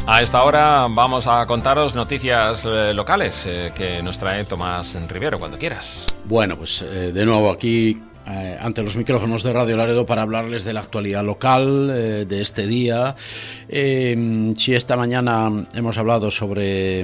A esta hora vamos a contaros noticias locales que nos trae Tomás Rivero, cuando quieras. Bueno, pues de nuevo aquí ante los micrófonos de Radio Laredo para hablarles de la actualidad local de este día. Si esta mañana hemos hablado sobre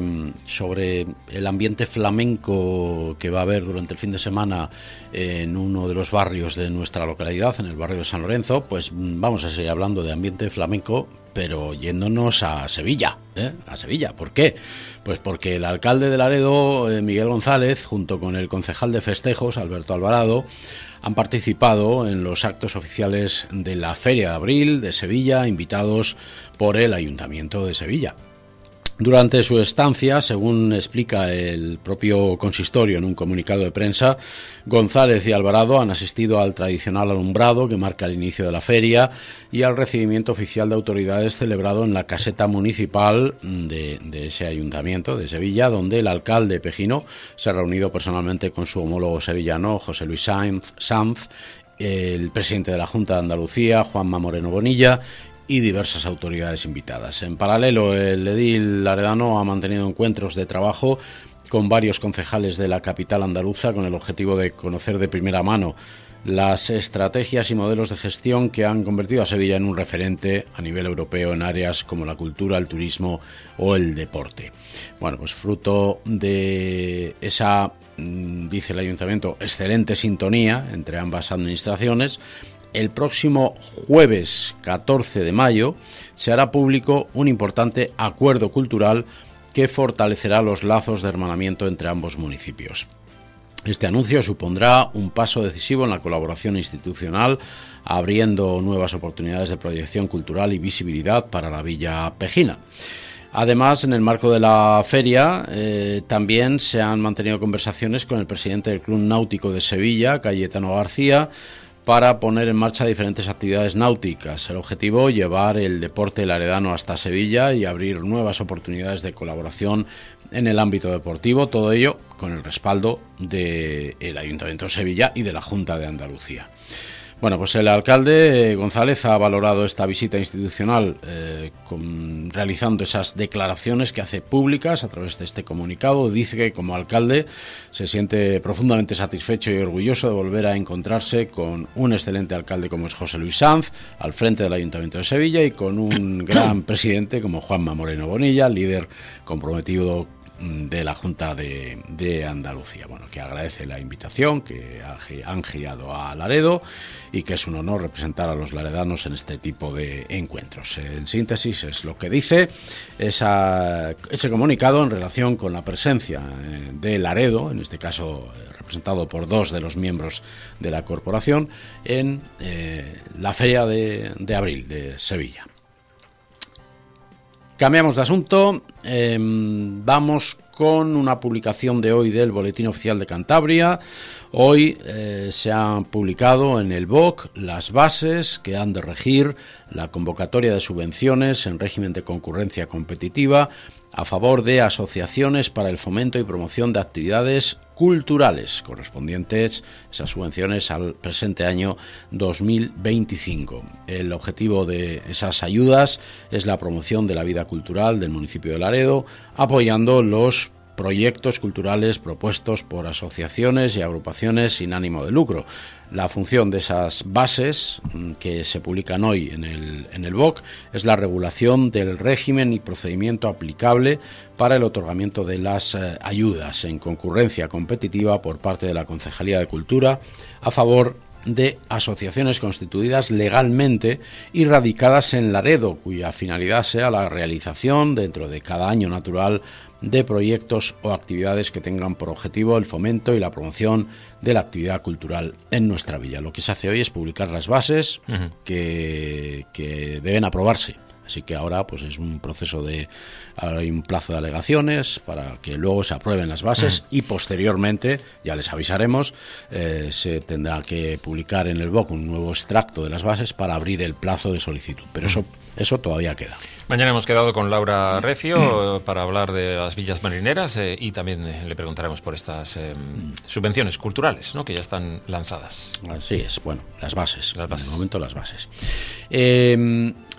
el ambiente flamenco que va a haber durante el fin de semana en uno de los barrios de nuestra localidad, en el barrio de San Lorenzo, pues vamos a seguir hablando de ambiente flamenco, pero yéndonos a Sevilla, a Sevilla. ¿Por qué? Pues porque el alcalde de Laredo, Miguel González, junto con el concejal de festejos, Alberto Alvarado, han participado en los actos oficiales de la Feria de Abril de Sevilla, invitados por el Ayuntamiento de Sevilla. Durante su estancia, según explica el propio consistorio en un comunicado de prensa, González y Alvarado han asistido al tradicional alumbrado que marca el inicio de la feria y al recibimiento oficial de autoridades celebrado en la caseta municipal de ese ayuntamiento de Sevilla, donde el alcalde pejino se ha reunido personalmente con su homólogo sevillano, José Luis Sanz, el presidente de la Junta de Andalucía, Juanma Moreno Bonilla, y diversas autoridades invitadas. En paralelo, el edil laredano ha mantenido encuentros de trabajo con varios concejales de la capital andaluza con el objetivo de conocer de primera mano las estrategias y modelos de gestión que han convertido a Sevilla en un referente a nivel europeo en áreas como la cultura, el turismo o el deporte. Bueno, pues fruto de esa, dice el ayuntamiento, excelente sintonía entre ambas administraciones, el próximo jueves 14 de mayo se hará público un importante acuerdo cultural que fortalecerá los lazos de hermanamiento entre ambos municipios. Este anuncio supondrá un paso decisivo en la colaboración institucional, abriendo nuevas oportunidades de proyección cultural y visibilidad para la villa pejina. Además, en el marco de la feria, también se han mantenido conversaciones con el presidente del Club Náutico de Sevilla, Cayetano García, para poner en marcha diferentes actividades náuticas. El objetivo, llevar el deporte laredano hasta Sevilla y abrir nuevas oportunidades de colaboración en el ámbito deportivo, todo ello con el respaldo del Ayuntamiento de Sevilla y de la Junta de Andalucía. Bueno, pues el alcalde González ha valorado esta visita institucional realizando esas declaraciones que hace públicas a través de este comunicado. Dice que como alcalde se siente profundamente satisfecho y orgulloso de volver a encontrarse con un excelente alcalde como es José Luis Sanz al frente del Ayuntamiento de Sevilla y con un gran presidente como Juanma Moreno Bonilla, líder comprometido de la Junta de Andalucía. Bueno, que agradece la invitación que han girado a Laredo y que es un honor representar a los laredanos en este tipo de encuentros. En síntesis, es lo que dice ese comunicado en relación con la presencia de Laredo, en este caso representado por dos de los miembros de la corporación, en la Feria de Abril de Sevilla. Cambiamos de asunto, vamos con una publicación de hoy del Boletín Oficial de Cantabria. Hoy se han publicado en el BOC las bases que han de regir la convocatoria de subvenciones en régimen de concurrencia competitiva a favor de asociaciones para el fomento y promoción de actividades culturales correspondientes esas subvenciones al presente año 2025. El objetivo de esas ayudas es la promoción de la vida cultural del municipio de Laredo, apoyando los proyectos culturales propuestos por asociaciones y agrupaciones sin ánimo de lucro. La función de esas bases que se publican hoy en el BOC es la regulación del régimen y procedimiento aplicable para el otorgamiento de las ayudas en concurrencia competitiva por parte de la Concejalía de Cultura a favor de asociaciones constituidas legalmente y radicadas en Laredo, cuya finalidad sea la realización dentro de cada año natural de proyectos o actividades que tengan por objetivo el fomento y la promoción de la actividad cultural en nuestra villa. Lo que se hace hoy es publicar las bases que deben aprobarse. Así que ahora pues es un proceso hay un plazo de alegaciones para que luego se aprueben las bases y posteriormente, ya les avisaremos, se tendrá que publicar en el BOC un nuevo extracto de las bases para abrir el plazo de solicitud. Pero eso todavía queda. Mañana hemos quedado con Laura Recio para hablar de las villas marineras y también le preguntaremos por estas subvenciones culturales, ¿no?, que ya están lanzadas. Así es, bueno, las bases. En el momento las bases.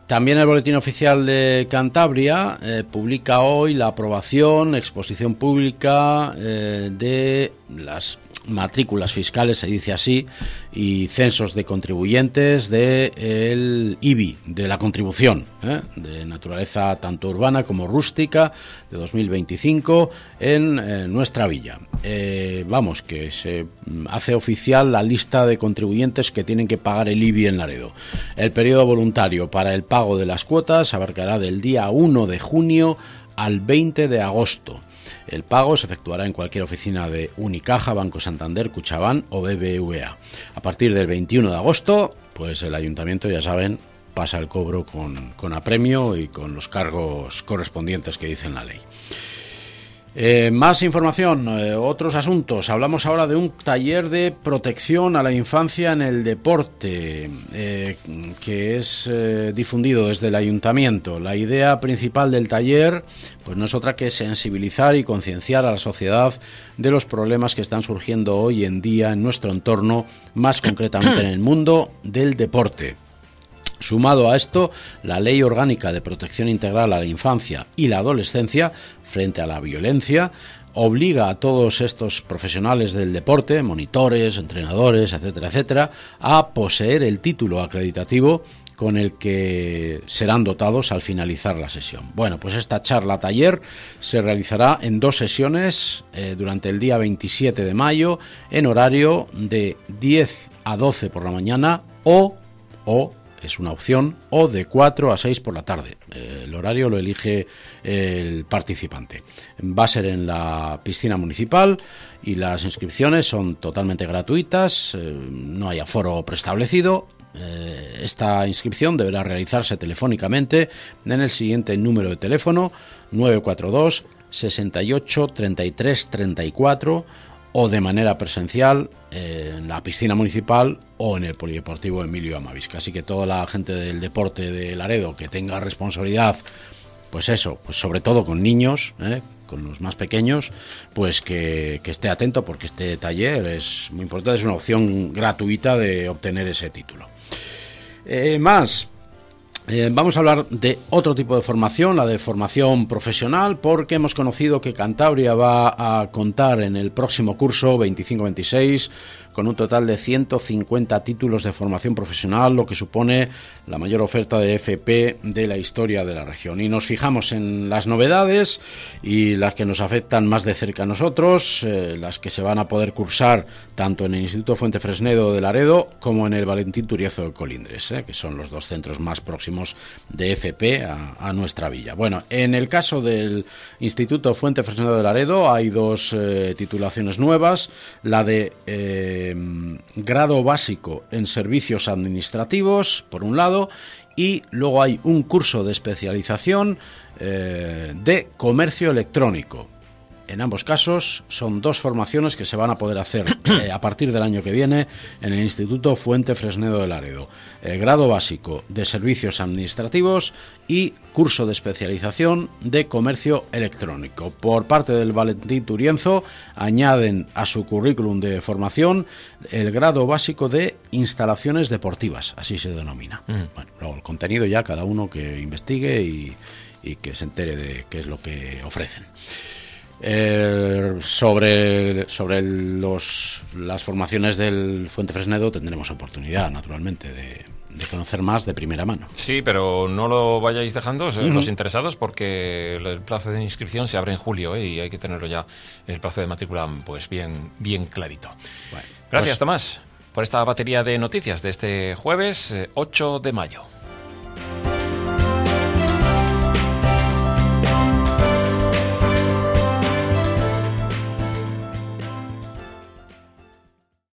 También el Boletín Oficial de Cantabria publica hoy la aprobación, exposición pública de las matrículas fiscales, se dice así, y censos de contribuyentes del IBI, de la contribución, de naturaleza tanto urbana como rústica, de 2025 en nuestra villa. Vamos, que se hace oficial la lista de contribuyentes que tienen que pagar el IBI en Laredo. El periodo voluntario para el pago de las cuotas abarcará del día 1 de junio al 20 de agosto. El pago se efectuará en cualquier oficina de Unicaja, Banco Santander, Cuchabán o BBVA. A partir del 21 de agosto, pues el ayuntamiento, ya saben, pasa el cobro con apremio y con los cargos correspondientes que dice en la ley. Más información, otros asuntos. Hablamos ahora de un taller de protección a la infancia en el deporte que es difundido desde el ayuntamiento. La idea principal del taller pues no es otra que sensibilizar y concienciar a la sociedad de los problemas que están surgiendo hoy en día en nuestro entorno, más concretamente en el mundo del deporte. Sumado a esto, la Ley Orgánica de Protección Integral a la Infancia y la Adolescencia frente a la violencia obliga a todos estos profesionales del deporte, monitores, entrenadores, etcétera, etcétera, a poseer el título acreditativo con el que serán dotados al finalizar la sesión. Bueno, pues esta charla taller se realizará en 2 sesiones durante el día 27 de mayo en horario de 10 a 12 por la mañana o es una opción, o de 4 a 6 por la tarde. El horario lo elige el participante. Va a ser en la piscina municipal y las inscripciones son totalmente gratuitas, no hay aforo preestablecido. Esta inscripción deberá realizarse telefónicamente en el siguiente número de teléfono: 942 68 33 34 o de manera presencial en la piscina municipal o en el polideportivo Emilio Amavisca. Así que toda la gente del deporte de Laredo que tenga responsabilidad, pues eso, pues sobre todo con niños, con los más pequeños, pues que esté atento, porque este taller es muy importante, es una opción gratuita de obtener ese título. Vamos a hablar de otro tipo de formación, la de formación profesional, porque hemos conocido que Cantabria va a contar en el próximo curso 25-26 con un total de 150 títulos de formación profesional, lo que supone la mayor oferta de FP de la historia de la región. Y nos fijamos en las novedades y las que nos afectan más de cerca a nosotros, las que se van a poder cursar tanto en el Instituto Fuentefresnedo de Laredo como en el Valentín Turiazo de Colindres, que son los 2 centros más próximos de FP a nuestra villa. Bueno, en el caso del Instituto Fuentefresnedo de Laredo hay 2 titulaciones nuevas, la de grado básico en servicios administrativos, por un lado, y luego hay un curso de especialización de comercio electrónico. En ambos casos son 2 formaciones que se van a poder hacer a partir del año que viene en el Instituto Fuentefresnedo de Laredo. Grado básico de servicios administrativos y curso de especialización de comercio electrónico. Por parte del Valentín Turienzo añaden a su currículum de formación el grado básico de instalaciones deportivas, así se denomina. Bueno, luego el contenido ya cada uno que investigue y que se entere de qué es lo que ofrecen. Sobre las formaciones del Fuentefresnedo tendremos oportunidad, naturalmente, de conocer más de primera mano. Sí, pero no lo vayáis dejando los interesados, porque el plazo de inscripción se abre en julio y hay que tenerlo ya, el plazo de matrícula, pues bien clarito. Bueno, gracias, Tomás, por esta batería de noticias de este jueves 8 de mayo.